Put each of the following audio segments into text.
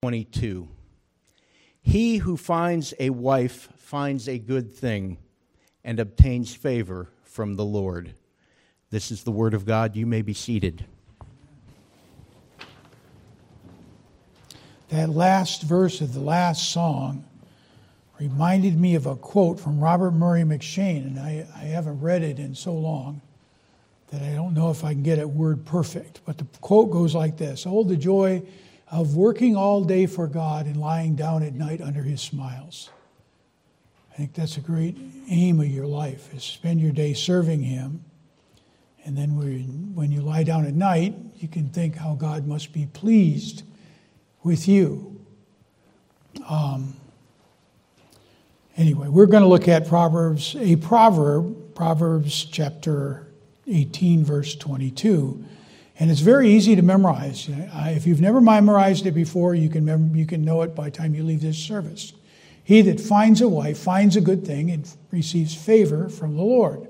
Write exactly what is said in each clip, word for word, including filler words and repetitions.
twenty-two. He who finds a wife finds a good thing and obtains favor from the Lord. This is the word of God. You may be seated. That last verse of the last song reminded me of a quote from Robert Murray McCheyne, and I, I haven't read it in so long that I don't know if I can get it word perfect. But the quote goes like this: "Oh, the joy of working all day for God and lying down at night under His smiles." I think that's a great aim of your life, is spend your day serving Him. And then when you lie down at night, you can think how God must be pleased with you. Um, anyway, we're going to look at Proverbs, a proverb, Proverbs chapter eighteen, verse twenty-two. And it's very easy to memorize. If you've never memorized it before, you can mem- you can know it by the time you leave this service. He that finds a wife finds a good thing and receives favor from the Lord.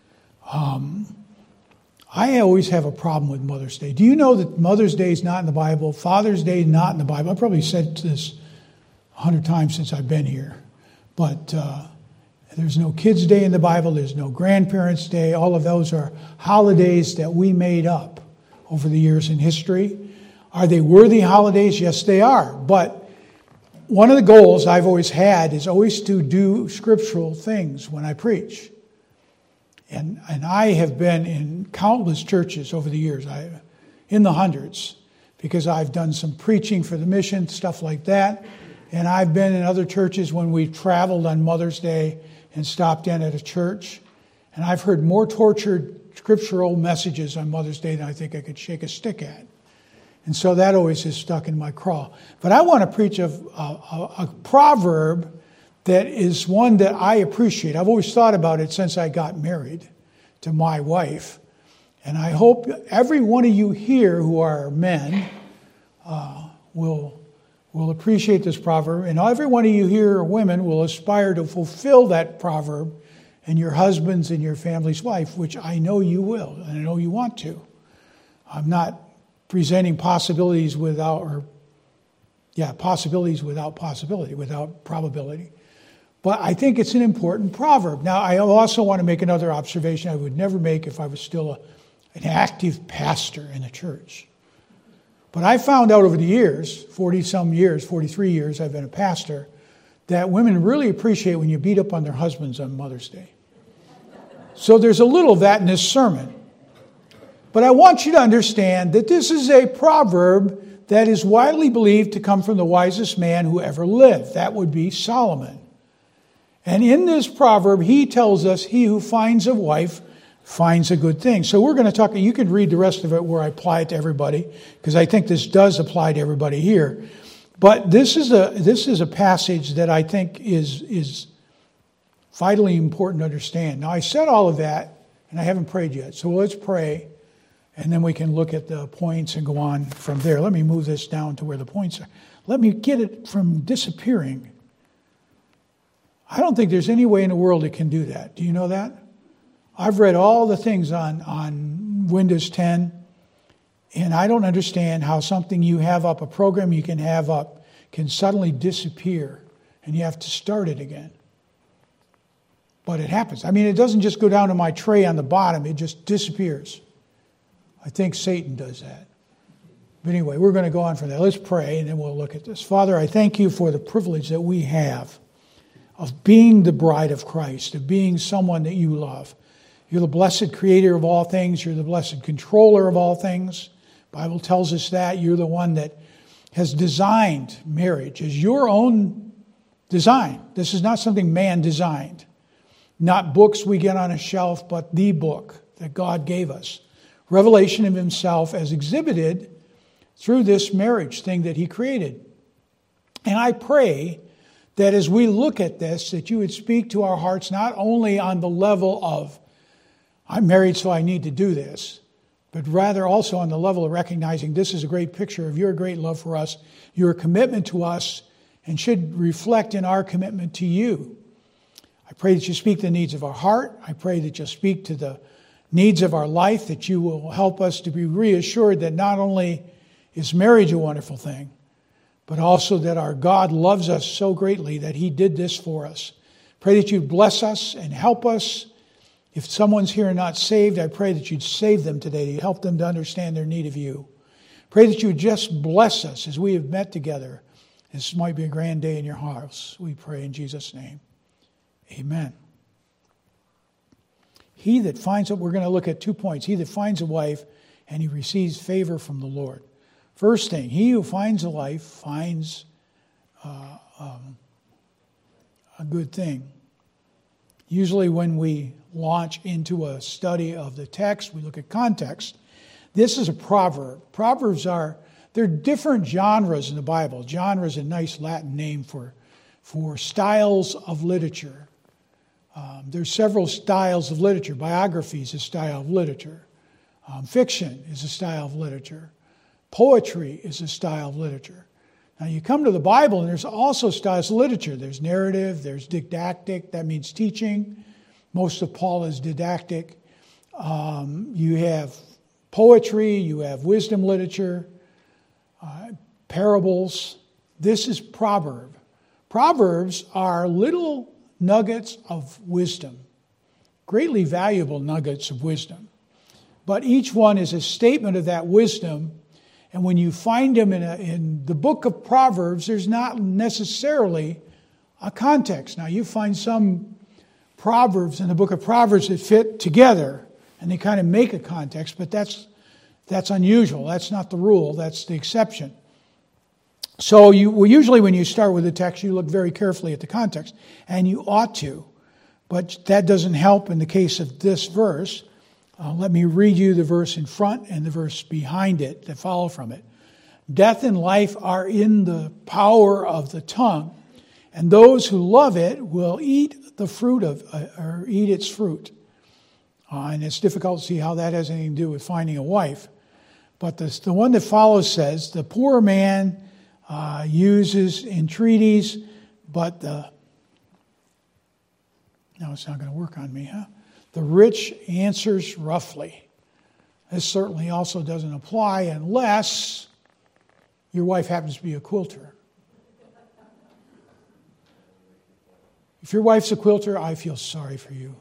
Um, I always have a problem with Mother's Day. Do you know that Mother's Day is not in the Bible? Father's Day is not in the Bible. I've probably said this a hundred times since I've been here. But uh, there's no Kids' Day in the Bible. There's no Grandparents' Day. All of those are holidays that we made up over the years in history. Are they worthy holidays? Yes, they are. But one of the goals I've always had is always to do scriptural things when I preach. And and I have been in countless churches over the years, I, in the hundreds, because I've done some preaching for the mission, stuff like that. And I've been in other churches when we've traveled on Mother's Day and stopped in at a church. And I've heard more tortured scriptural messages on Mother's Day than I think I could shake a stick at. And so that always is stuck in my craw. But I want to preach a, a, a proverb that is one that I appreciate. I've always thought about it since I got married to my wife. And I hope every one of you here who are men uh, will, will appreciate this proverb. And every one of you here are women will aspire to fulfill that proverb and your husband's and your family's life, which I know you will, and I know you want to. I'm not presenting possibilities without, or yeah, possibilities without possibility, without probability. But I think it's an important proverb. Now, I also want to make another observation I would never make if I was still a, an active pastor in a church. But I found out over the years, forty-some years, forty-three years I've been a pastor, that women really appreciate when you beat up on their husbands on Mother's Day. So there's a little of that in this sermon. But I want you to understand that this is a proverb that is widely believed to come from the wisest man who ever lived. That would be Solomon. And in this proverb, he tells us, he who finds a wife finds a good thing. So we're going to talk, you can read the rest of it where I apply it to everybody, because I think this does apply to everybody here. But this is a this is a passage that I think is is vitally important to understand. Now, I said all of that, and I haven't prayed yet. So let's pray, and then we can look at the points and go on from there. Let me move this down to where the points are. Let me get it from disappearing. I don't think there's any way in the world it can do that. Do you know that? I've read all the things on, on Windows ten, and I don't understand how something you have up, a program you can have up, can suddenly disappear, and you have to start it again. But it happens. I mean, it doesn't just go down to my tray on the bottom. It just disappears. I think Satan does that. But anyway, we're going to go on from there. Let's pray, and then we'll look at this. Father, I thank you for the privilege that we have of being the bride of Christ, of being someone that you love. You're the blessed creator of all things. You're the blessed controller of all things. The Bible tells us that. You're the one that has designed marriage as your own design. This is not something man designed. Not books we get on a shelf, but the book that God gave us. Revelation of himself as exhibited through this marriage thing that he created. And I pray that as we look at this, that you would speak to our hearts not only on the level of, I'm married so I need to do this, but rather also on the level of recognizing this is a great picture of your great love for us, your commitment to us, and should reflect in our commitment to you. I pray that you speak to the needs of our heart. I pray that you'll speak to the needs of our life, that you will help us to be reassured that not only is marriage a wonderful thing, but also that our God loves us so greatly that He did this for us. Pray that you'd bless us and help us. If someone's here and not saved, I pray that you'd save them today, to help them to understand their need of you. Pray that you would just bless us as we have met together. This might be a grand day in your house. We pray in Jesus' name. Amen. He that finds it, we're going to look at two points. He that finds a wife and he receives favor from the Lord. First thing, he who finds a wife finds uh, um, a good thing. Usually when we launch into a study of the text, we look at context. This is a proverb. Proverbs are, they're different genres in the Bible. Genre is a nice Latin name for, for styles of literature. Um, there's several styles of literature. Biography is a style of literature. Um, fiction is a style of literature. Poetry is a style of literature. Now you come to the Bible and there's also styles of literature. There's narrative, there's didactic, that means teaching. Most of Paul is didactic. Um, you have poetry, you have wisdom literature, uh, parables. This is proverb. Proverbs are little nuggets of wisdom, greatly valuable nuggets of wisdom. But each one is a statement of that wisdom. And when you find them in, a, in the book of Proverbs, there's not necessarily a context. Now, you find some Proverbs in the book of Proverbs that fit together, and they kind of make a context, but that's that's unusual. That's not the rule. That's the exception. So you well, usually when you start with a text, you look very carefully at the context, and you ought to. But that doesn't help in the case of this verse. Uh, let me read you the verse in front and the verse behind it that follow from it. Death and life are in the power of the tongue, and those who love it will eat the fruit of, uh, or eat its fruit. Uh, and it's difficult to see how that has anything to do with finding a wife. But the, the one that follows says, the poor man uh, uses entreaties, but the... No, it's not going to work on me, huh? The rich answers roughly. This certainly also doesn't apply unless your wife happens to be a quilter. If your wife's a quilter, I feel sorry for you.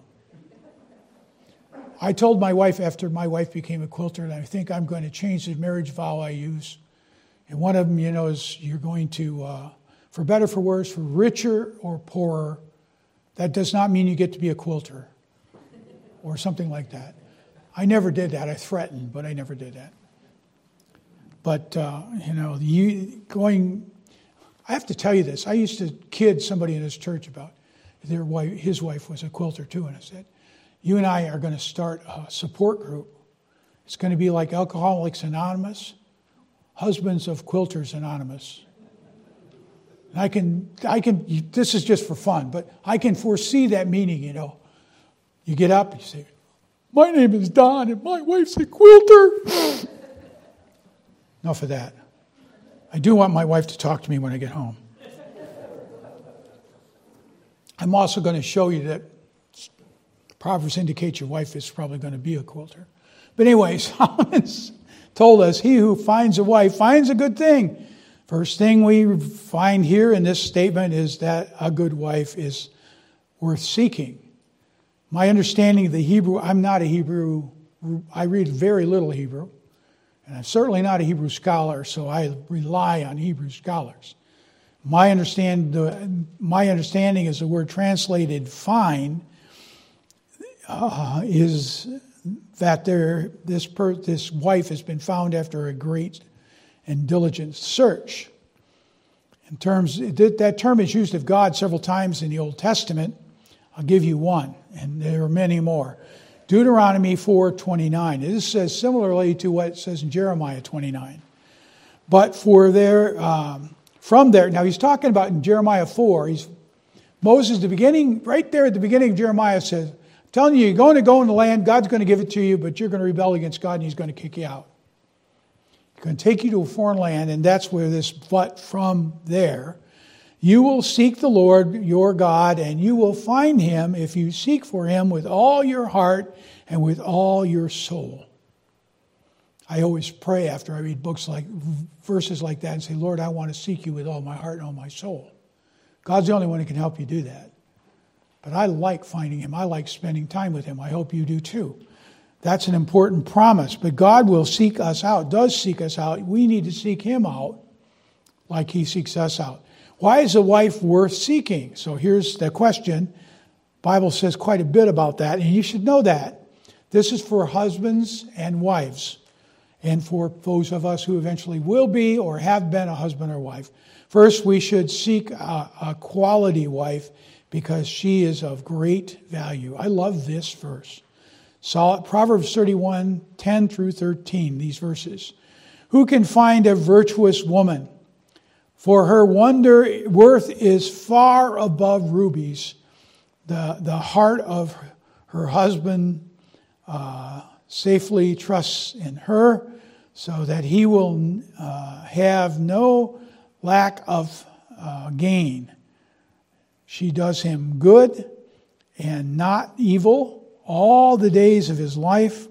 I told my wife after my wife became a quilter, and I think I'm going to change the marriage vow I use. And one of them, you know, is you're going to, uh, for better, for worse, for richer or poorer, that does not mean you get to be a quilter or something like that. I never did that. I threatened, but I never did that. But, uh, you know, you going, I have to tell you this. I used to kid somebody in this church about their wife, his wife was a quilter too, and I said, you and I are going to start a support group. It's going to be like Alcoholics Anonymous, Husbands of Quilters Anonymous. And I can, I can, this is just for fun, but I can foresee that meeting, you know. You get up, you say, my name is Don and my wife's a quilter. Enough of that. I do want my wife to talk to me when I get home. I'm also going to show you that Proverbs indicate your wife is probably going to be a quilter. But anyway, Solomon's told us, he who finds a wife finds a good thing. First thing we find here in this statement is that a good wife is worth seeking. My understanding of the Hebrew, I'm not a Hebrew, I read very little Hebrew, and I'm certainly not a Hebrew scholar, so I rely on Hebrew scholars. My understand, my understanding is the word translated fine uh, is that there this per, this wife has been found after a great and diligent search. In terms, that term is used of God several times in the Old Testament. I'll give you one, and there are many more. Deuteronomy four twenty-nine. This says similarly to what it says in Jeremiah twenty-nine. But for their, um, from there, now he's talking about in Jeremiah four, he's, Moses, the beginning, right there at the beginning of Jeremiah says, I'm telling you, you're going to go in the land, God's going to give it to you, but you're going to rebel against God and he's going to kick you out. He's going to take you to a foreign land, and that's where this, but from there, you will seek the Lord your God, and you will find him if you seek for him with all your heart and with all your soul. I always pray after I read books like verses like that and say, Lord, I want to seek you with all my heart and all my soul. God's the only one who can help you do that. But I like finding him. I like spending time with him. I hope you do too. That's an important promise. But God will seek us out, does seek us out. We need to seek him out like he seeks us out. Why is a wife worth seeking? So here's the question. The Bible says quite a bit about that, and you should know that. This is for husbands and wives, and for those of us who eventually will be or have been a husband or wife. First, we should seek a, a quality wife because she is of great value. I love this verse. So, Proverbs thirty-one, ten through thirteen, these verses. Who can find a virtuous woman? For her wonder worth is far above rubies. The, the heart of her husband uh, safely trusts in her, so that he will uh, have no lack of uh, gain. She does him good and not evil all the days of his life,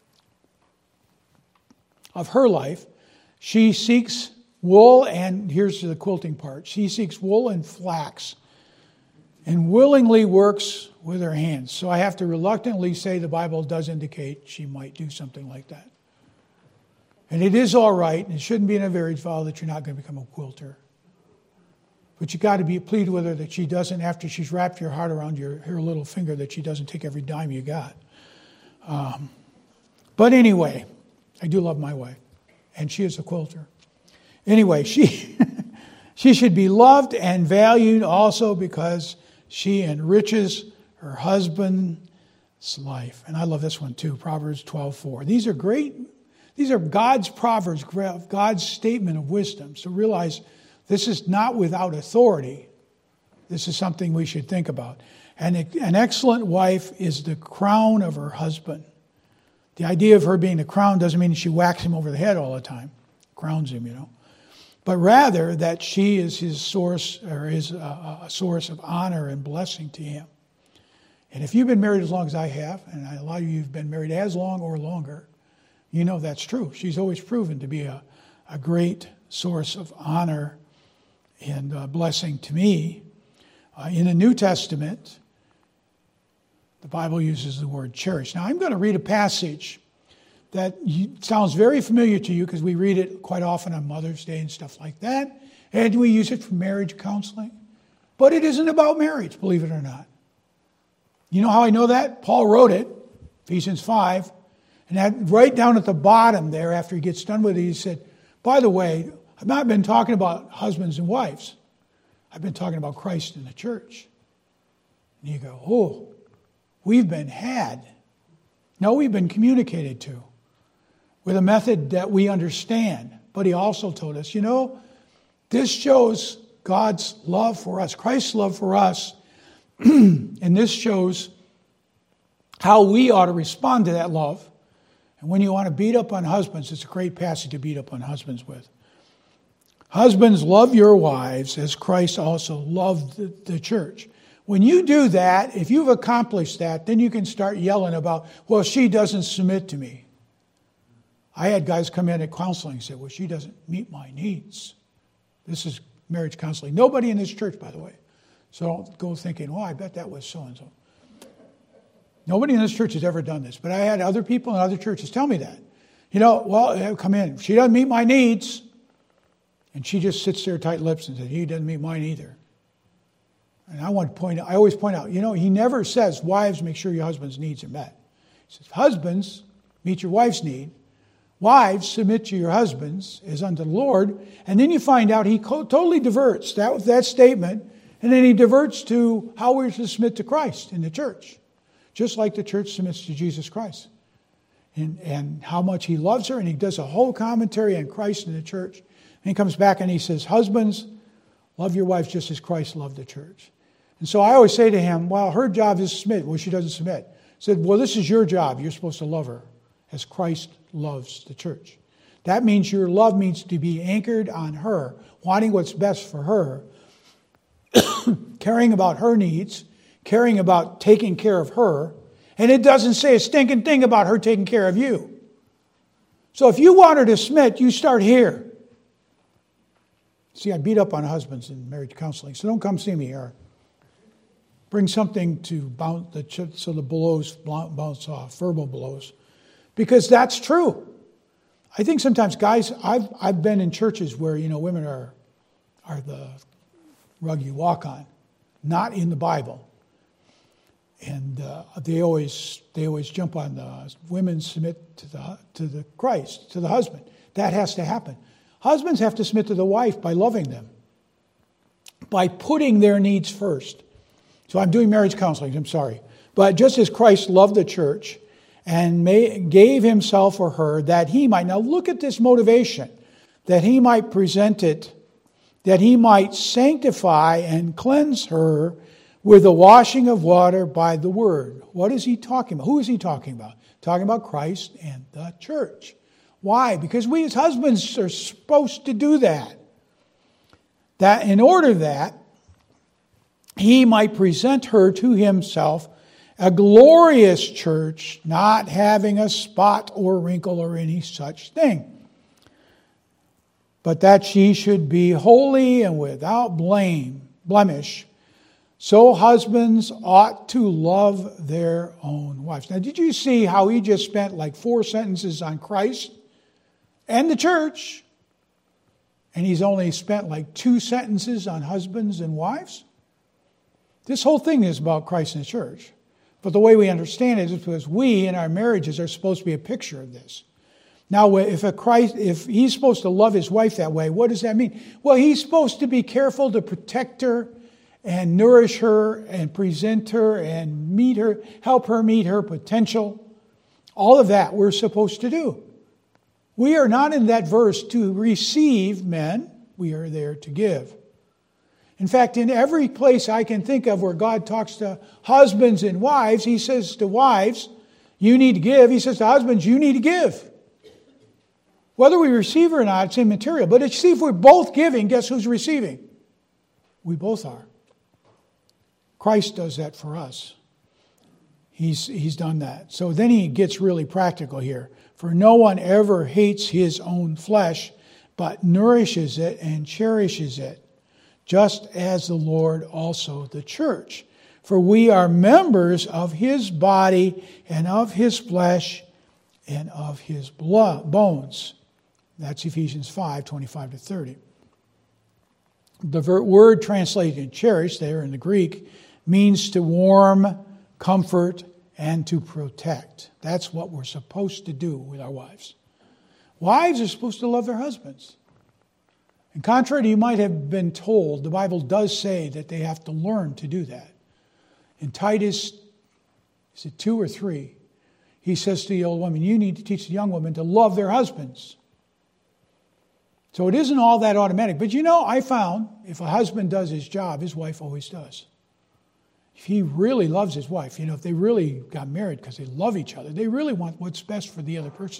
of her life. She seeks wool, and here's the quilting part. She seeks wool and flax and willingly works with her hands. So I have to reluctantly say the Bible does indicate she might do something like that. And it is all right, and it shouldn't be in a marriage vow that you're not going to become a quilter. But you got to be pleased with her that she doesn't, after she's wrapped your heart around your her little finger, that she doesn't take every dime you got. Um, but anyway, I do love my wife, and she is a quilter. Anyway, she she should be loved and valued also because she enriches her husband's life. And I love this one too, Proverbs twelve four. These are great. These are God's proverbs, God's statement of wisdom. So realize this is not without authority. This is something we should think about. And an excellent wife is the crown of her husband. The idea of her being the crown doesn't mean she whacks him over the head all the time. Crowns him, you know. But rather that she is his source, or is a, a source of honor and blessing to him. And if you've been married as long as I have, and a lot of you have been married as long or longer, you know that's true. She's always proven to be a, a great source of honor and uh, blessing to me. Uh, in the New Testament, the Bible uses the word cherish. Now, I'm going to read a passage that you, sounds very familiar to you because we read it quite often on Mother's Day and stuff like that. And we use it for marriage counseling. But it isn't about marriage, believe it or not. You know how I know that? Paul wrote it, Ephesians five. And that, right down at the bottom there, after he gets done with it, he said, by the way, I've not been talking about husbands and wives. I've been talking about Christ and the church. And you go, oh, we've been had. No, we've been communicated to with a method that we understand. But he also told us, you know, this shows God's love for us, Christ's love for us. And this shows how we ought to respond to that love. And when you want to beat up on husbands, it's a great passage to beat up on husbands with. Husbands, love your wives as Christ also loved the, the church. When you do that, if you've accomplished that, then you can start yelling about, well, she doesn't submit to me. I had guys come in at counseling and say, well, she doesn't meet my needs. This is marriage counseling. Nobody in this church, by the way. So don't go thinking, well, I bet that was so-and-so. Nobody in this church has ever done this. But I had other people in other churches tell me that. You know, well, come in. She doesn't meet my needs. And she just sits there tight-lipped and says, he doesn't meet mine either. And I want to point out, I always point out, you know, he never says, wives, make sure your husband's needs are met. He says, husbands, meet your wife's need. Wives, submit to your husbands as unto the Lord. And then you find out he co- totally diverts that, that statement, and then he diverts to how we're to submit to Christ in the church. Just like the church submits to Jesus Christ. And, and how much he loves her, and he does a whole commentary on Christ and the church. And he comes back and he says, husbands, love your wives just as Christ loved the church. And so I always say to him, well, her job is to submit. Well, she doesn't submit. I said, well, this is your job. You're supposed to love her as Christ loves the church. That means your love means to be anchored on her, wanting what's best for her, caring about her needs, caring about taking care of her. And it doesn't say a stinking thing about her taking care of you. So if you want her to submit, you start here. See, I beat up on husbands in marriage counseling, so don't come see me here. Bring something to bounce the so the blows bounce off, verbal blows, because that's true. I think sometimes guys, I've I've been in churches where you know women are are the rug you walk on, not in the Bible, and uh, they always they always jump on the women submit to the to the Christ to the husband. That has to happen. Husbands have to submit to the wife by loving them, by putting their needs first. So I'm doing marriage counseling, I'm sorry. But just as Christ loved the church and may, gave himself for her that he might, now look at this motivation, that he might present it, that he might sanctify and cleanse her with the washing of water by the word. What is he talking about? Who is he talking about? Talking about Christ and the church. Why? Because we as husbands are supposed to do that. That in order that he might present her to himself a glorious church, not having a spot or wrinkle or any such thing, but that she should be holy and without blame, blemish. So husbands ought to love their own wives. Now, did you see how he just spent like four sentences on Christ and the church, and he's only spent like two sentences on husbands and wives? This whole thing is about Christ and the church. But the way we understand it is because we in our marriages are supposed to be a picture of this. Now, if a Christ, if he's supposed to love his wife that way, what does that mean? Well, he's supposed to be careful to protect her and nourish her and present her and meet her, help her meet her potential. All of that we're supposed to do. We are not in that verse to receive men. We are there to give. In fact, in every place I can think of where God talks to husbands and wives, he says to wives, you need to give. He says to husbands, you need to give. Whether we receive or not, it's immaterial. But see, if we're both giving, guess who's receiving? We both are. Christ does that for us. He's, he's done that. So then he gets really practical here. For no one ever hates his own flesh, but nourishes it and cherishes it, just as the Lord also the church. For we are members of his body and of his flesh and of his blood, bones. That's Ephesians five, twenty-five to thirty. The word translated cherish there in the Greek means to warm, comfort, and to protect. That's what we're supposed to do with our wives. Wives are supposed to love their husbands. And contrary to you might have been told, the Bible does say that they have to learn to do that. In Titus, is it two or three? He says to the old woman, you need to teach the young women to love their husbands. So it isn't all that automatic. But you know, I found if a husband does his job, his wife always does. If he really loves his wife, you know, if they really got married because they love each other, they really want what's best for the other person.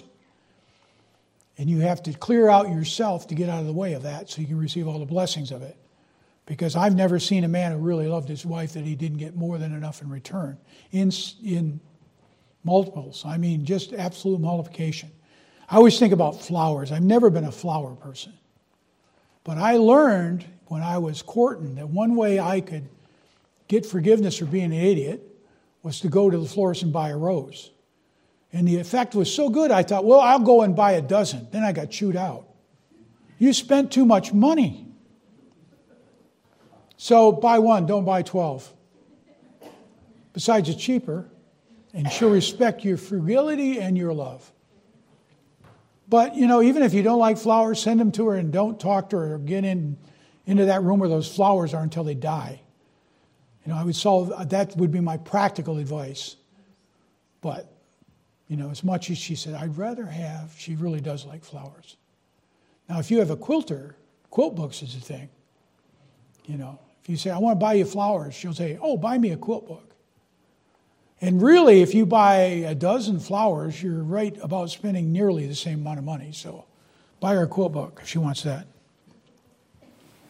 And you have to clear out yourself to get out of the way of that so you can receive all the blessings of it. Because I've never seen a man who really loved his wife that he didn't get more than enough in return. In, in multiples. I mean, just absolute multiplication. I always think about flowers. I've never been a flower person. But I learned when I was courting that one way I could get forgiveness for being an idiot was to go to the florist and buy a rose. And the effect was so good, I thought, well, I'll go and buy a dozen. Then I got chewed out. You spent too much money. So buy one, don't buy twelve. Besides, it's cheaper, and she'll respect your frugality and your love. But, you know, even if you don't like flowers, send them to her and don't talk to her or get in into that room where those flowers are until they die. You know, I would solve, that would be my practical advice. But, you know, as much as she said, I'd rather have, she really does like flowers. Now, if you have a quilter, quilt books is a thing. You know, if you say, I want to buy you flowers, she'll say, oh, buy me a quilt book. And really, if you buy a dozen flowers, you're right about spending nearly the same amount of money. So buy her a quilt book if she wants that.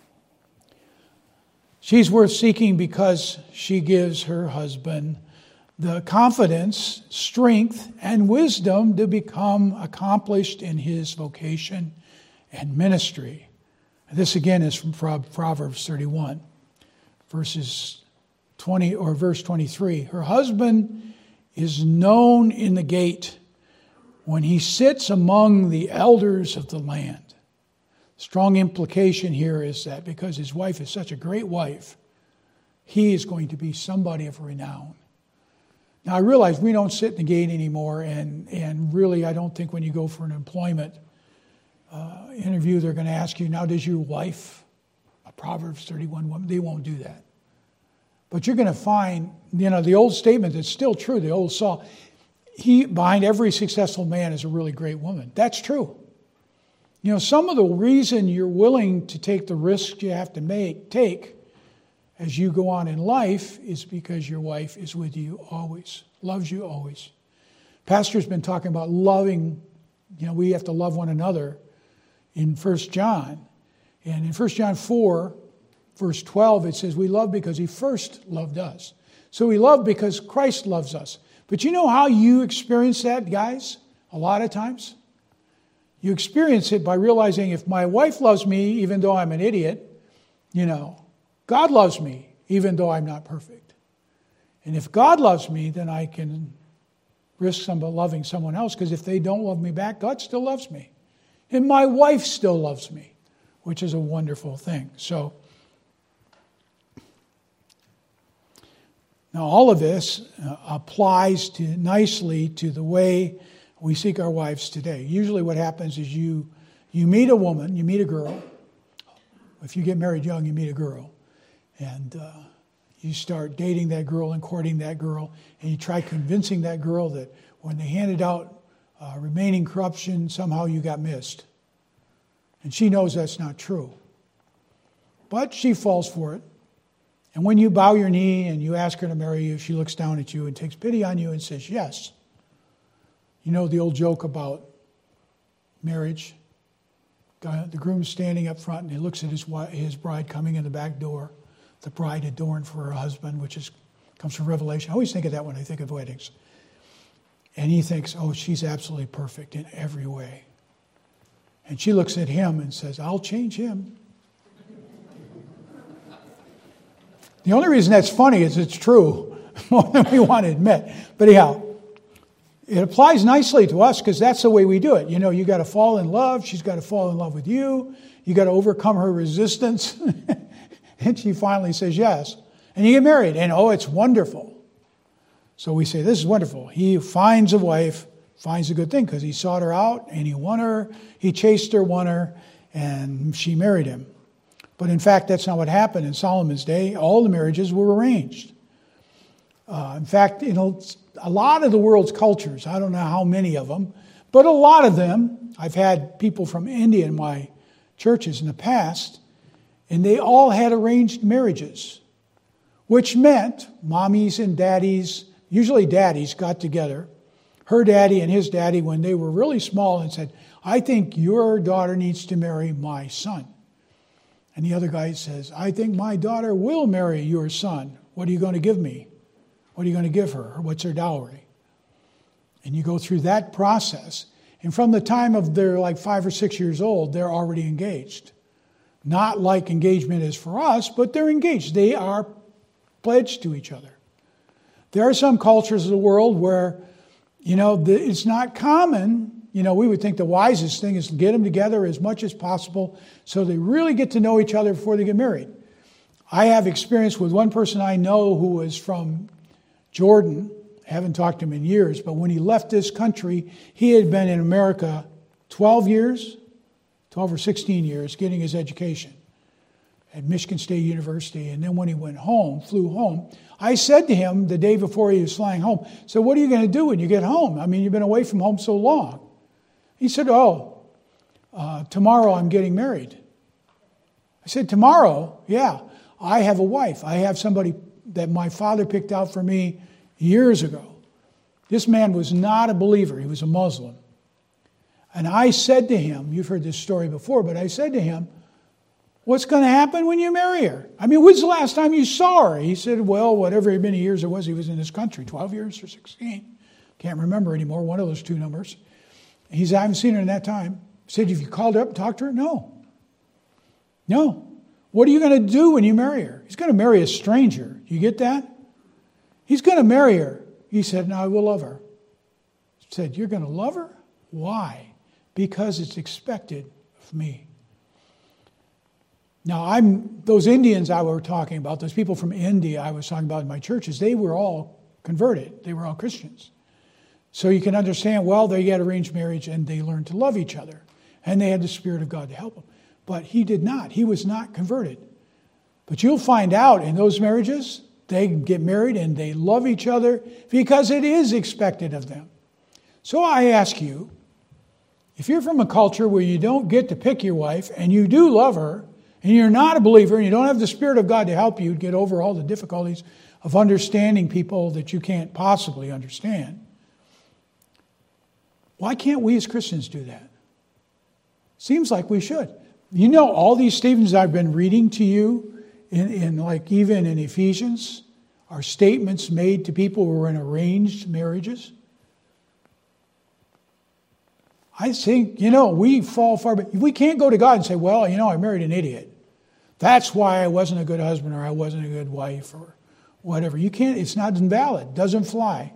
She's worth seeking because she gives her husband the confidence, strength, and wisdom to become accomplished in his vocation and ministry. This again is from Proverbs thirty-one, verses twenty or verse twenty-three. Her husband is known in the gate when he sits among the elders of the land. Strong implication here is that because his wife is such a great wife, he is going to be somebody of renown. Now, I realize we don't sit in the gate anymore, and, and really I don't think when you go for an employment uh, interview, they're going to ask you, now does your wife, a Proverbs thirty-one woman, they won't do that. But you're going to find, you know, the old statement that's still true, the old saw, he, behind every successful man is a really great woman. That's true. You know, some of the reason you're willing to take the risks you have to make, take as you go on in life is because your wife is with you always, loves you always. Pastor's been talking about loving, you know, we have to love one another in First John. And in First John four, verse twelve, it says, we love because he first loved us. So we love because Christ loves us. But you know how you experience that, guys? A lot of times? You experience it by realizing if my wife loves me, even though I'm an idiot, you know, God loves me, even though I'm not perfect. And if God loves me, then I can risk some loving someone else, because if they don't love me back, God still loves me. And my wife still loves me, which is a wonderful thing. So, now all of this uh, applies to nicely to the way we seek our wives today. Usually what happens is you, you meet a woman, you meet a girl. If you get married young, you meet a girl. And uh, you start dating that girl and courting that girl, and you try convincing that girl that when they handed out uh, remaining corruption, somehow you got missed. And she knows that's not true. But she falls for it. And when you bow your knee and you ask her to marry you, she looks down at you and takes pity on you and says yes. You know the old joke about marriage? The groom's standing up front and he looks at his his bride coming in the back door. The bride adorned for her husband, which is comes from Revelation. I always think of that when I think of weddings. And he thinks, oh, she's absolutely perfect in every way. And she looks at him and says, I'll change him. The only reason that's funny is it's true, more than we want to admit. But anyhow, it applies nicely to us because that's the way we do it. You know, you got to fall in love. She's got to fall in love with you. You got to overcome her resistance. And she finally says yes. And you get married. And oh, it's wonderful. So we say, this is wonderful. He finds a wife, finds a good thing because he sought her out and he won her. He chased her, won her, and she married him. But in fact, that's not what happened in Solomon's day. All the marriages were arranged. Uh, in fact, you know, a lot of the world's cultures, I don't know how many of them, but a lot of them, I've had people from India in my churches in the past, and they all had arranged marriages, which meant mommies and daddies, usually daddies, got together, her daddy and his daddy, when they were really small, and said, I think your daughter needs to marry my son. And the other guy says, I think my daughter will marry your son. What are you going to give me? What are you going to give her? What's her dowry? And you go through that process. And from the time of they're like five or six years old, they're already engaged. Not like engagement is for us, but they're engaged. They are pledged to each other. There are some cultures of the world where, you know, it's not common. You know, we would think the wisest thing is to get them together as much as possible so they really get to know each other before they get married. I have experience with one person I know who was from Jordan. I haven't talked to him in years, but when he left this country, he had been in America twelve years, twelve or sixteen years, getting his education at Michigan State University. And then when he went home, flew home, I said to him the day before he was flying home, so what are you going to do when you get home? I mean, you've been away from home so long. He said, oh, uh, tomorrow I'm getting married. I said, tomorrow? Yeah, I have a wife. I have somebody that my father picked out for me years ago. This man was not a believer. He was a Muslim. And I said to him, you've heard this story before, but I said to him, What's going to happen when you marry her? I mean, when's the last time you saw her? He said, well, whatever many years it was, he was in this country, twelve years or sixteen. Can't remember anymore, one of those two numbers. He said, I haven't seen her in that time. He said, have you called her up and talked to her? No. No. What are you going to do when you marry her? He's going to marry a stranger. You get that? He's going to marry her. He said, no, I will love her. He said, you're going to love her? Why? Because it's expected of me. Now, I'm those Indians I were talking about, those people from India I was talking about in my churches, they were all converted. They were all Christians. So you can understand, well, they had arranged marriage and they learned to love each other. And they had the Spirit of God to help them. But he did not. He was not converted. But you'll find out in those marriages, they get married and they love each other because it is expected of them. So I ask you, if you're from a culture where you don't get to pick your wife and you do love her, and you're not a believer, and you don't have the Spirit of God to help you get over all the difficulties of understanding people that you can't possibly understand, why can't we as Christians do that? Seems like we should. You know, all these statements I've been reading to you, in, in like even in Ephesians, are statements made to people who are in arranged marriages. I think, you know, we fall far back. We can't go to God and say, well, you know, I married an idiot. That's why I wasn't a good husband or I wasn't a good wife or whatever. You can't, it's not valid. It doesn't fly.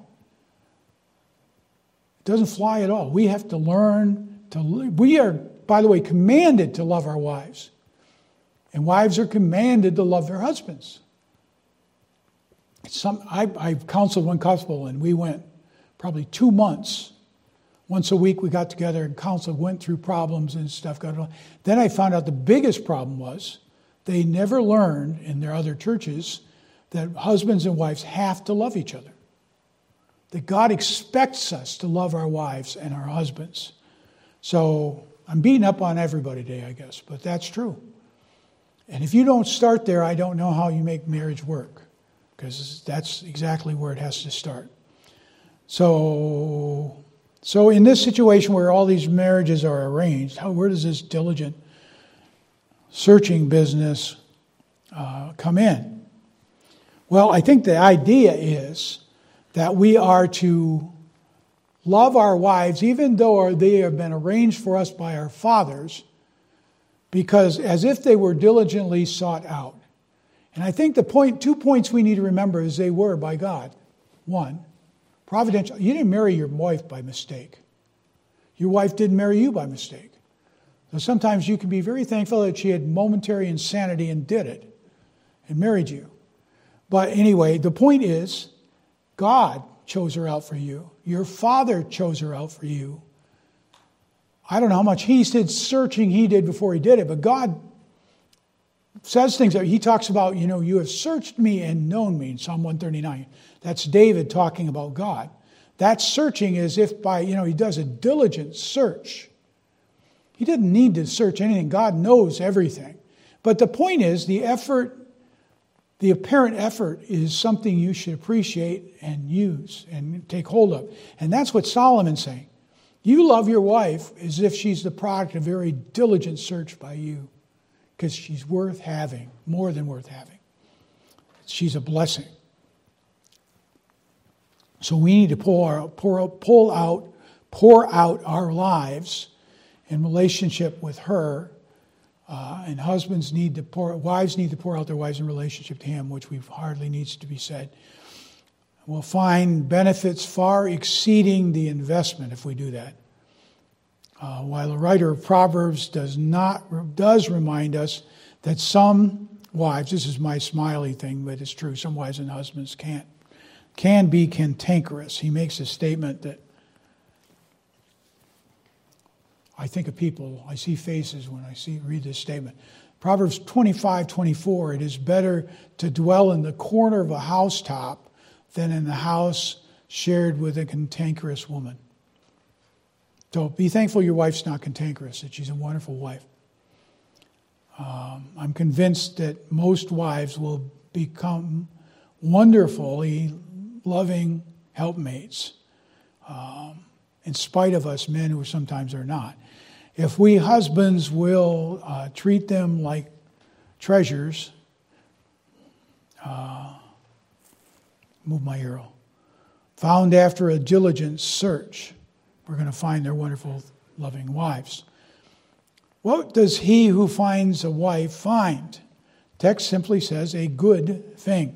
It doesn't fly at all. We have to learn to, we are, by the way, commanded to love our wives. And wives are commanded to love their husbands. It's some, I, I counseled one couple and we went probably two months. Once a week we got together and counseled, went through problems and stuff. Got on. Then I found out the biggest problem was they never learned in their other churches that husbands and wives have to love each other. That God expects us to love our wives and our husbands. So I'm beating up on everybody today, I guess, but that's true. And if you don't start there, I don't know how you make marriage work, because that's exactly where it has to start. So... So in this situation where all these marriages are arranged, how, where does this diligent searching business uh, come in? Well, I think the idea is that we are to love our wives even though they have been arranged for us by our fathers, because as if they were diligently sought out. And I think the point, two points we need to remember is they were by God. One, providential. You didn't marry your wife by mistake. Your wife didn't marry you by mistake. So sometimes you can be very thankful that she had momentary insanity and did it and married you. But anyway, the point is, God chose her out for you. Your father chose her out for you. I don't know how much he did searching he did before he did it, but God says things that he talks about, you know, you have searched me and known me in Psalm one thirty-nine. That's David talking about God. That searching is if by, you know, he does a diligent search. He didn't need to search anything. God knows everything. But the point is, the effort, the apparent effort is something you should appreciate and use and take hold of. And that's what Solomon's saying. You love your wife as if she's the product of a very diligent search by you, because she's worth having, more than worth having. She's a blessing. So we need to pull, our, pour, pull out, pour out our lives in relationship with her. Uh, and husbands need to pour, wives need to pour out their wives in relationship to him, which we hardly needs to be said. We'll find benefits far exceeding the investment if we do that. Uh, while the writer of Proverbs does not does remind us that some wives, this is my smiley thing, but it's true, some wives and husbands can't can be cantankerous. He makes a statement that I think of people, I see faces when I see read this statement. Proverbs twenty-five twenty-four, it is better to dwell in the corner of a housetop than in the house shared with a cantankerous woman. So be thankful your wife's not cantankerous, that she's a wonderful wife. Um, I'm convinced that most wives will become wonderfully loving helpmates, um, in spite of us men who sometimes are not. If we husbands will uh, treat them like treasures. Uh, move my arrow. Found after a diligent search. We're going to find their wonderful, loving wives. What does he who finds a wife find? Text simply says a good thing.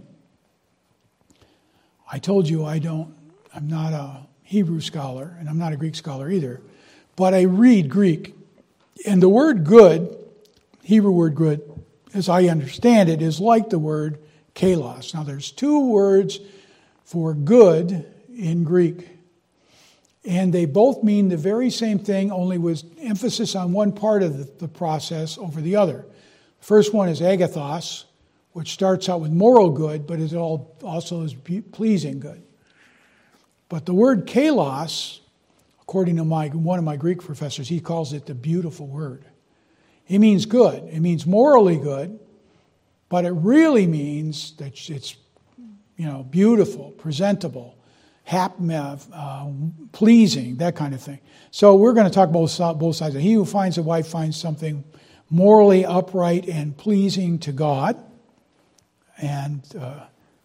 I told you I don't, I'm not a Hebrew scholar, and I'm not a Greek scholar either, but I read Greek. And the word good, Hebrew word good, as I understand it, is like the word kalos. Now there's two words for good in Greek. And they both mean the very same thing, only with emphasis on one part of the, the process over the other. The first one is agathos, which starts out with moral good, but it all also is pleasing good. But the word kalos, according to my one of my Greek professors, he calls it the beautiful word. It means good. It means morally good, but it really means that it's, you know, beautiful, presentable, happy, uh, pleasing, that kind of thing. So we're going to talk both both sides. He who finds a wife finds something morally upright and pleasing to God. And uh,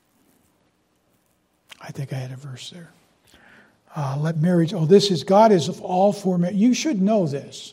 I think I had a verse there. Uh, let marriage, oh, this is, God is all for marriage. You should know this.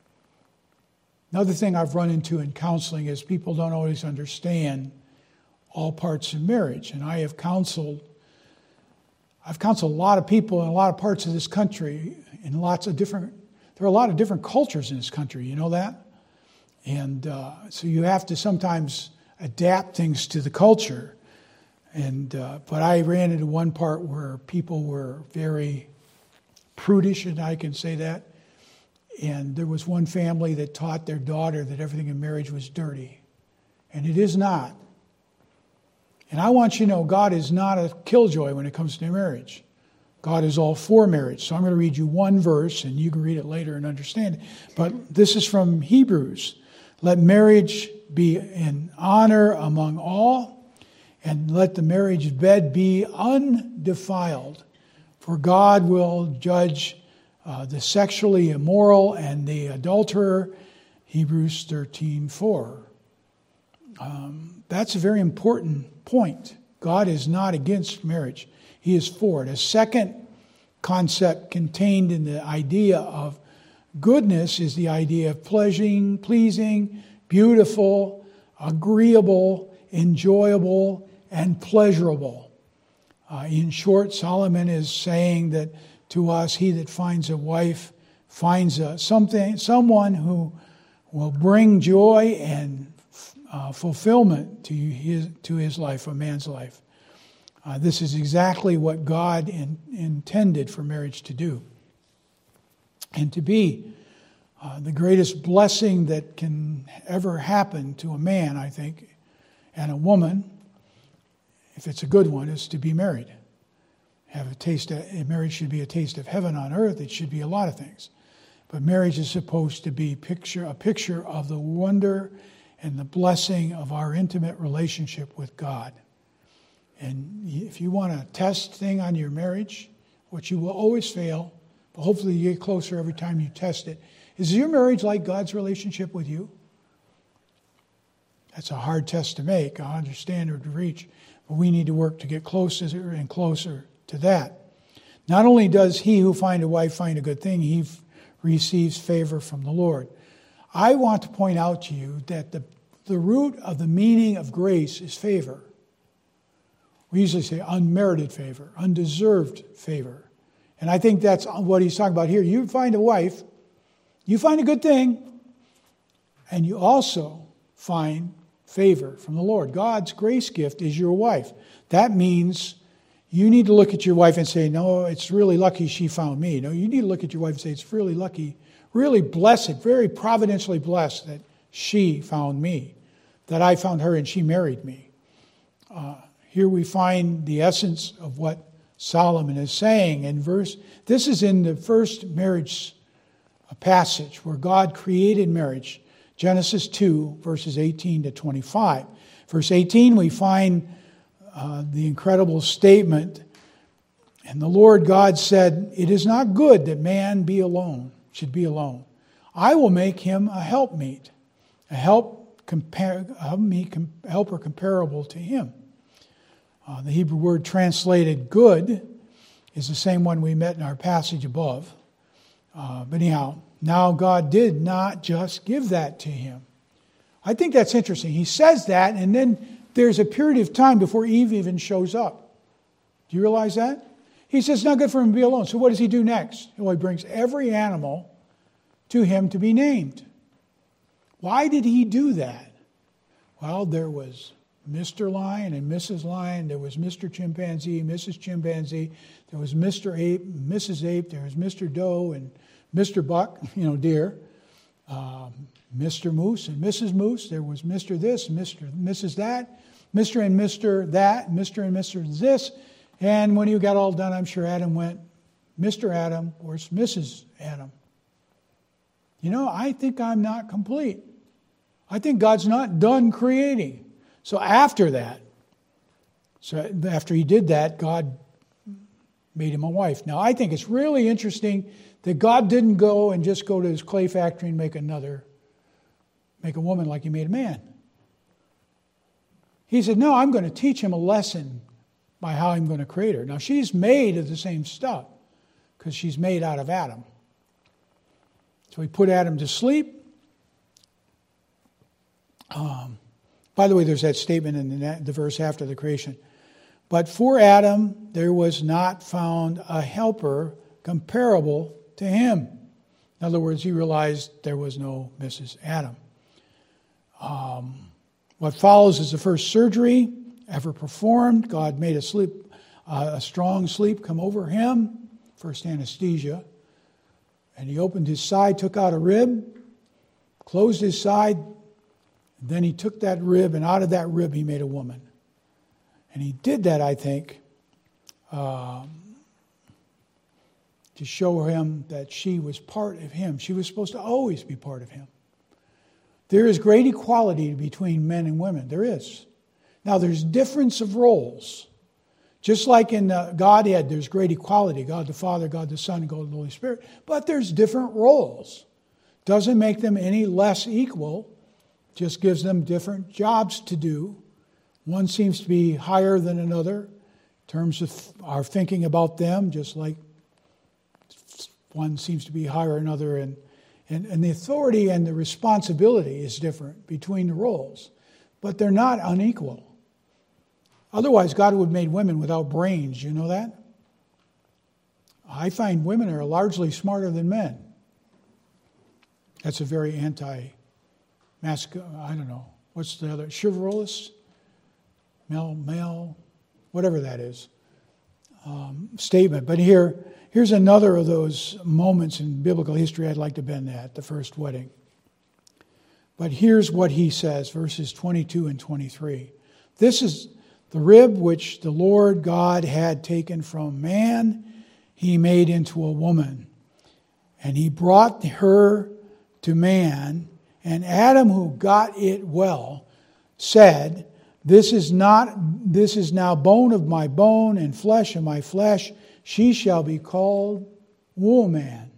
Another thing I've run into in counseling is people don't always understand all parts of marriage. And I have counseled, I've counseled a lot of people in a lot of parts of this country, in lots of different, there are a lot of different cultures in this country, you know that? And uh, so you have to sometimes adapt things to the culture. And uh, but I ran into one part where people were very prudish, and I can say that. And there was one family that taught their daughter that everything in marriage was dirty. And it is not. And I want you to know God is not a killjoy when it comes to marriage. God is all for marriage. So I'm going to read you one verse, and you can read it later and understand it. But this is from Hebrews. Let marriage be in honor among all, and let the marriage bed be undefiled. For God will judge uh, the sexually immoral and the adulterer. Hebrews thirteen four. Um, that's a very important point. God is not against marriage. He is for it. A second concept contained in the idea of goodness is the idea of pleasing, pleasing, beautiful, agreeable, enjoyable, and pleasurable. Uh, in short, Solomon is saying that to us, he that finds a wife finds a, something, someone who will bring joy and uh, fulfillment to his to his life, a man's life. Uh, this is exactly what God in, intended for marriage to do, and to be uh, the greatest blessing that can ever happen to a man, I think, and a woman, if it's a good one, is to be married. Have a taste of, marriage should be a taste of heaven on earth. It should be a lot of things. But marriage is supposed to be picture a picture of the wonder and the blessing of our intimate relationship with God. And if you want a test thing on your marriage, which you will always fail, but hopefully you get closer every time you test it, is your marriage like God's relationship with you? That's a hard test to make, I understand, or to reach. But we need to work to get closer and closer to that. Not only does he who finds a wife find a good thing, he f- receives favor from the Lord. I want to point out to you that the, the root of the meaning of grace is favor. We usually say unmerited favor, undeserved favor. And I think that's what he's talking about here. You find a wife, you find a good thing, and you also find favor from the Lord. God's grace gift is your wife. That means you need to look at your wife and say, no, it's really lucky she found me. No, you need to look at your wife and say, it's really lucky, really blessed, very providentially blessed that she found me, that I found her and she married me. Uh, here we find the essence of what Solomon is saying in verse. This is in the first marriage passage where God created marriage. Genesis two, verses eighteen to twenty-five. Verse eighteen, we find uh, the incredible statement, and the Lord God said, it is not good that man be alone, should be alone. I will make him a helpmeet. A help compare, help me com, help her comparable to him. Uh, the Hebrew word translated good is the same one we met in our passage above. Uh, but anyhow, now God did not just give that to him. I think that's interesting. He says that, and then there's a period of time before Eve even shows up. Do you realize that? He says it's not good for him to be alone. So what does he do next? Well, he brings every animal to him to be named. Why did he do that? Well, there was Mister Lion and Missus Lion. There was Mister Chimpanzee, Missus Chimpanzee. There was Mister Ape, Missus Ape. There was Mister Doe and Mister Buck, you know, deer. Um, Mister Moose and Missus Moose. There was Mister this, Mister Missus that, Mister and Mister that, Mister and Mister this. And when he got all done, I'm sure Adam went, Mister Adam or Missus Adam. You know, I think I'm not complete. I think God's not done creating. So after that, so after he did that, God made him a wife. Now, I think it's really interesting that God didn't go and just go to his clay factory and make another, make a woman like he made a man. He said, no, I'm going to teach him a lesson by how I'm going to create her. Now, she's made of the same stuff because she's made out of Adam. So he put Adam to sleep. Um, by the way, there's that statement in the, the verse after the creation. But for Adam, there was not found a helper comparable to him. In other words, he realized there was no Missus Adam. Um, what follows is the first surgery ever performed. God made a sleep, uh, a strong sleep come over him, first anesthesia. And he opened his side, took out a rib, closed his side. Then he took that rib, and out of that rib he made a woman. And he did that, I think, um, to show him that she was part of him. She was supposed to always be part of him. There is great equality between men and women. There is. Now, there's difference of roles. Just like in the Godhead, there's great equality. God the Father, God the Son, God the Holy Spirit. But there's different roles. Doesn't make them any less equal. Just gives them different jobs to do. One seems to be higher than another in terms of our thinking about them, just like one seems to be higher than another. And, and, and the authority and the responsibility is different between the roles. But they're not unequal. Otherwise, God would have made women without brains. You know that? I find women are largely smarter than men. That's a very anti-masculine, I don't know. What's the other? Chivalrous? Male, male, whatever that is, um, statement. But here, here's another of those moments in biblical history I'd like to bend at, the first wedding. But here's what he says, verses twenty-two and twenty-three. This is the rib which the Lord God had taken from man, he made into a woman. And he brought her to man, and Adam, who got it well, said, This is not, this is now bone of my bone and flesh of my flesh. She shall be called woman.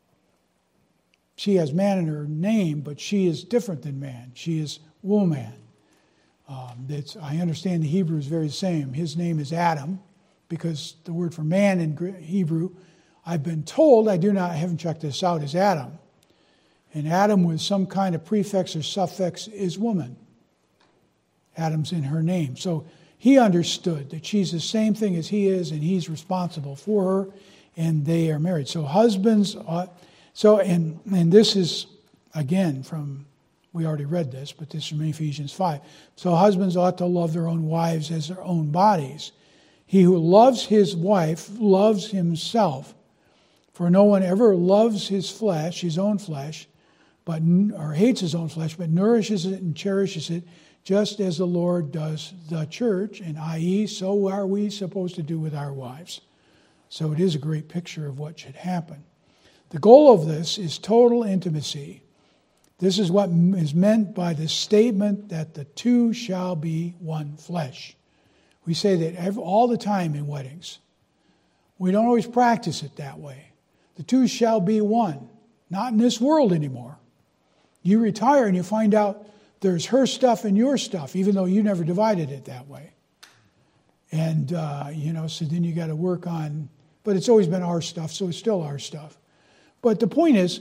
She has man in her name, but she is different than man. She is woman. Um, that's, I understand the Hebrew is very the same. His name is Adam, because the word for man in Hebrew, I've been told, I do not, I haven't checked this out, is Adam. And Adam with some kind of prefix or suffix is woman. Adam's in her name. So he understood that she's the same thing as he is, and he's responsible for her, and they are married. So husbands ought, so, and, and this is, again, from, we already read this, but this is from Ephesians five. So husbands ought to love their own wives as their own bodies. He who loves his wife loves himself. For no one ever loves his flesh, his own flesh, but or hates his own flesh, but nourishes it and cherishes it, just as the Lord does the church, and that is, so are we supposed to do with our wives. So it is a great picture of what should happen. The goal of this is total intimacy. This is what is meant by the statement that the two shall be one flesh. We say that all the time in weddings. We don't always practice it that way. The two shall be one. Not in this world anymore. You retire and you find out there's her stuff and your stuff, even though you never divided it that way. And, uh, you know, so then you got to work on, but it's always been our stuff, so it's still our stuff. But the point is,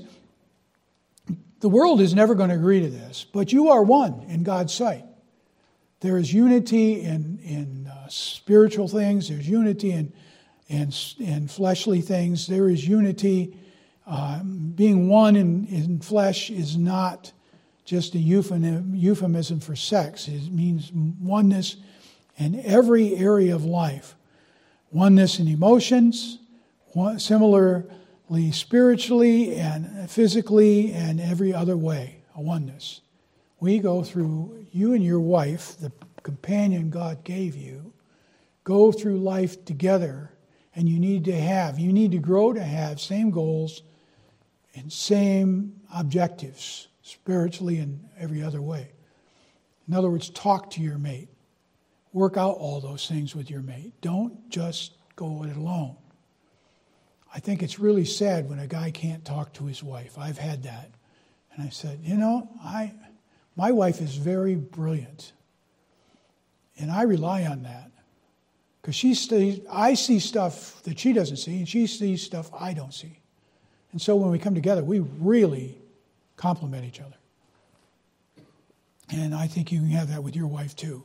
the world is never going to agree to this, but you are one in God's sight. There is unity in, in uh, spiritual things. There's unity in, in, in fleshly things. There is unity. Uh, being one in, in flesh is not just a euphemism, euphemism for sex. It means oneness in every area of life. Oneness in emotions, one, similarly spiritually and physically and every other way, a oneness. We go through, you and your wife, the companion God gave you, go through life together, and you need to have, you need to grow to have same goals and same objectives, spiritually and every other way. In other words, talk to your mate. Work out all those things with your mate. Don't just go it alone. I think it's really sad when a guy can't talk to his wife. I've had that. And I said, you know, I... My wife is very brilliant, and I rely on that because she sees, I see stuff that she doesn't see, and she sees stuff I don't see. And so when we come together, we really complement each other. And I think you can have that with your wife too.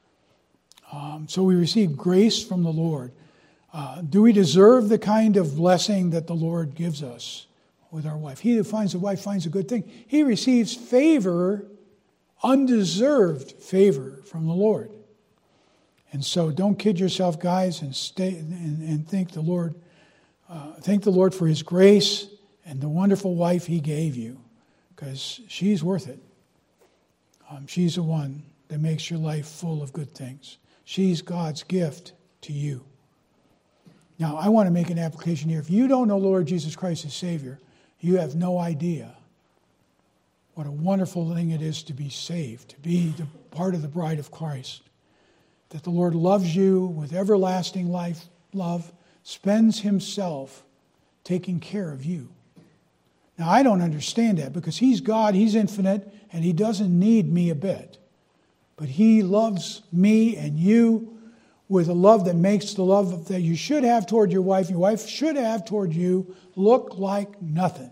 Um, so we receive grace from the Lord. Uh, do we deserve the kind of blessing that the Lord gives us with our wife? He who finds a wife finds a good thing. He receives favor, undeserved favor from the Lord. And so don't kid yourself, guys, and stay and, and thank the Lord. Uh, thank the Lord for His grace and the wonderful wife He gave you, because she's worth it. Um, she's the one that makes your life full of good things. She's God's gift to you. Now, I want to make an application here. If you don't know Lord Jesus Christ as Savior, you have no idea what a wonderful thing it is to be saved, to be the part of the bride of Christ. That the Lord loves you with everlasting life, love, spends Himself taking care of you. Now, I don't understand that because He's God, He's infinite, and He doesn't need me a bit. But He loves me and you with a love that makes the love that you should have toward your wife, your wife should have toward you, look like nothing.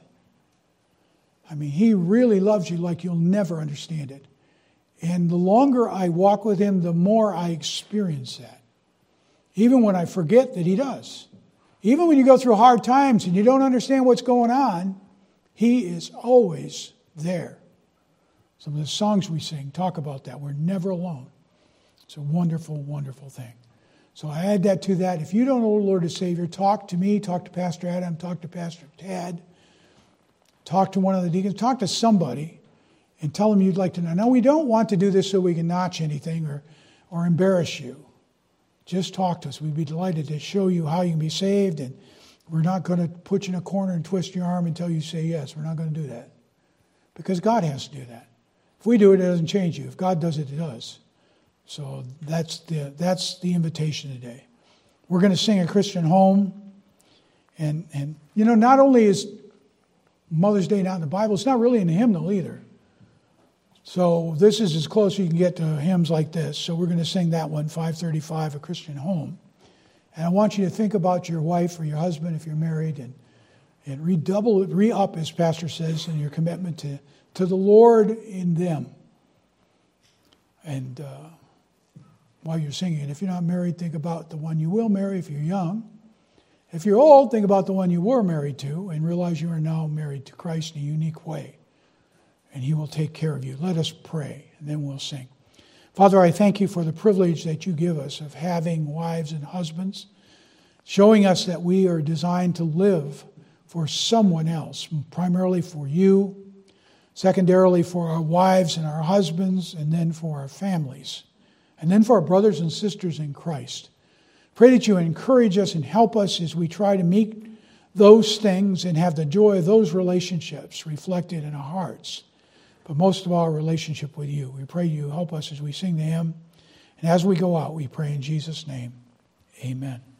I mean, He really loves you like you'll never understand it. And the longer I walk with Him, the more I experience that. Even when I forget that He does. Even when you go through hard times and you don't understand what's going on, He is always there. Some of the songs we sing talk about that. We're never alone. It's a wonderful, wonderful thing. So I add that to that. If you don't know the Lord as Savior, talk to me, talk to Pastor Adam, talk to Pastor Tad. Talk to one of the deacons. Talk to somebody and tell them you'd like to know. Now, we don't want to do this so we can notch anything or, or embarrass you. Just talk to us. We'd be delighted to show you how you can be saved. And we're not going to put you in a corner and twist your arm until you say yes. We're not going to do that. Because God has to do that. If we do it, it doesn't change you. If God does it, it does. So that's the, that's the invitation today. We're going to sing a Christian home. And, and you know, not only is Mother's Day not in the Bible, it's not really in the hymnal either. So this is as close as you can get to hymns like this. So we're going to sing that one, five thirty-five, A Christian Home. And I want you to think about your wife or your husband if you're married, and, and redouble, re-up, as Pastor says, in your commitment to, to the Lord in them. And uh, while you're singing, if you're not married, think about the one you will marry if you're young. If you're old, think about the one you were married to and realize you are now married to Christ in a unique way. And He will take care of you. Let us pray, and then we'll sing. Father, I thank You for the privilege that You give us of having wives and husbands, showing us that we are designed to live for someone else, primarily for You, secondarily for our wives and our husbands, and then for our families, and then for our brothers and sisters in Christ. Pray that You encourage us and help us as we try to meet those things and have the joy of those relationships reflected in our hearts. But most of all, our relationship with You. We pray You help us as we sing the hymn. And as we go out, we pray in Jesus' name. Amen.